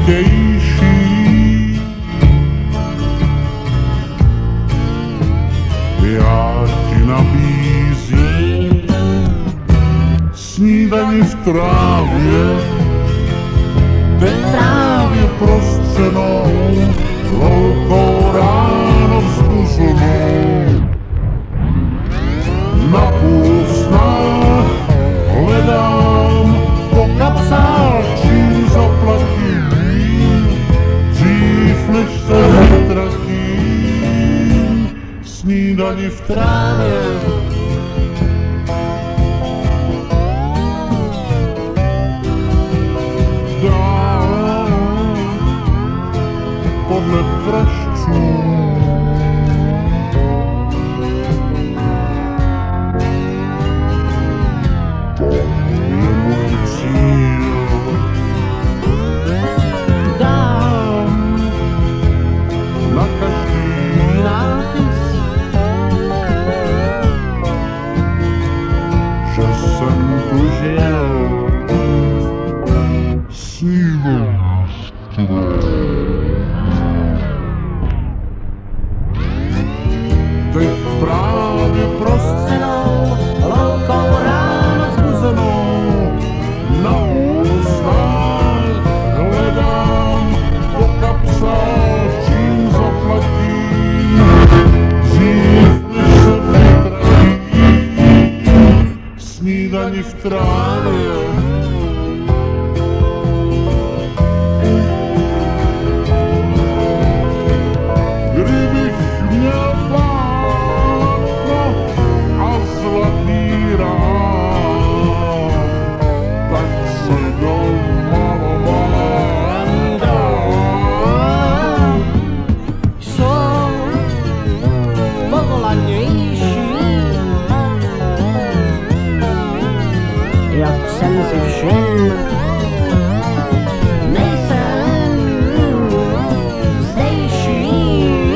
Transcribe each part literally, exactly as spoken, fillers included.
nejsložitější. Já ti nabízím snídani v trávě, teď právě prostřenou, loukou ráno vzbuzenou. Na půl snách hledám po kapsách, čím zaplatím, dřív než se vytratím. Snídani v trávě, dám podle pražců. Teď právě prostřenou, loukou ráno zbuzenou, na ústách hledám po kapsách, čím zaplatím, dřív než se vytratím. Snídani v trávě, jak jsem si všiml, nejsem zdejší,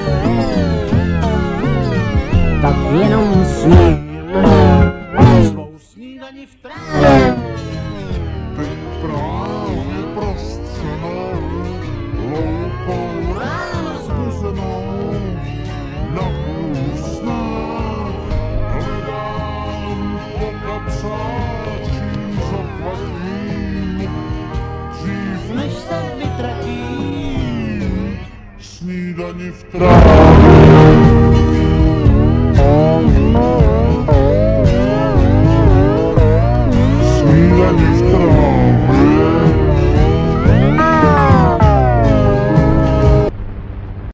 tak jenom sním svou snídani v trávě. teď právě prostřenou, loukou ráno zbuzenou, na ústách hledám po kapsách, čím zaplatím, dřív než se vytratím. Snídani v trávě. Snídani v trávě.